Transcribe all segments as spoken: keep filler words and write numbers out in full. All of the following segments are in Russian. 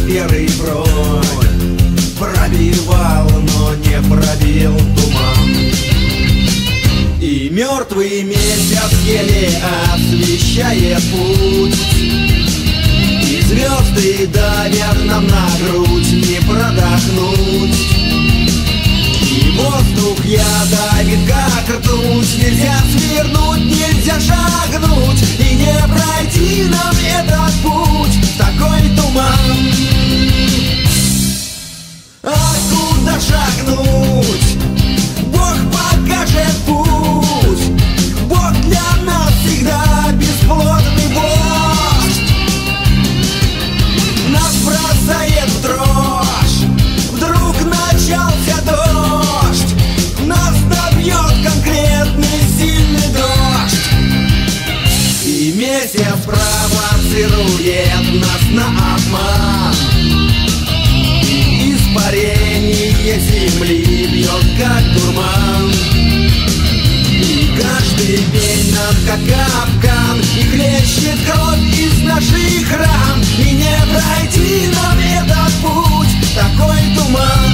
серый бронь пробивал, но не пробил туман. И мертвый месяц еле освещает путь, и звезды давят нам на грудь, не продохнуть. И воздух я давит как ртуть, нельзя свернуть, нельзя шагнуть, и не пройти нам этот путь в такой туман. А куда шагнуть? Бог покажет путь. Бог для нас всегда бесплодный вождь. Нас бросает в дрожь, вдруг начался дождь, нас добьет конкретный сильный дождь. И месяц провоцирует нас на обман, испарение земли бьет как дурман. И каждый день нам как капкан, и хлещет кровь из наших ран, и не пройти нам этот путь, такой туман.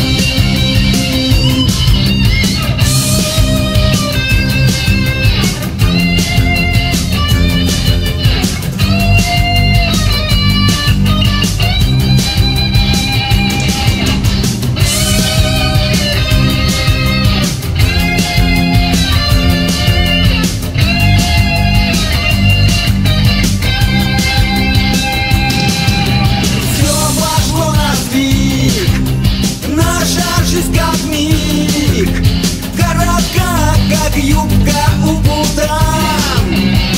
Как миг, коротка, как юбка у путан.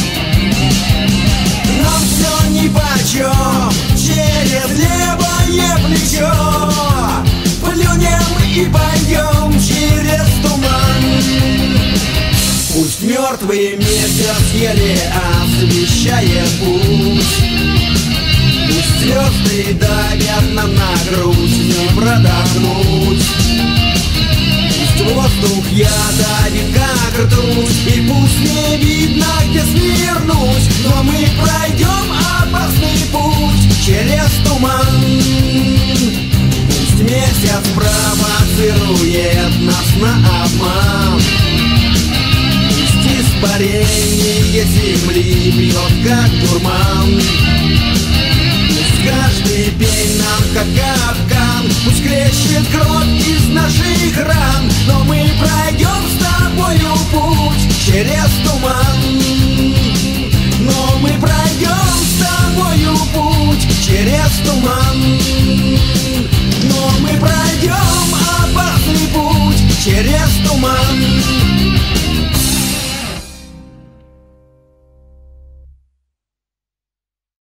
Нам все нипочем, через левое плечо плюнем и пойдем через туман. Пусть мертвый месяц еле освещает путь, пусть звезды давят нам на грудь, не продохнуть. Пусть воздух я давит как ртуть, и пусть не видно, где свернуть, но мы пройдем опасный путь через туман. Пусть месяц провоцирует нас на обман, пусть испарение земли бьет как дурман. Каждый день нам как капля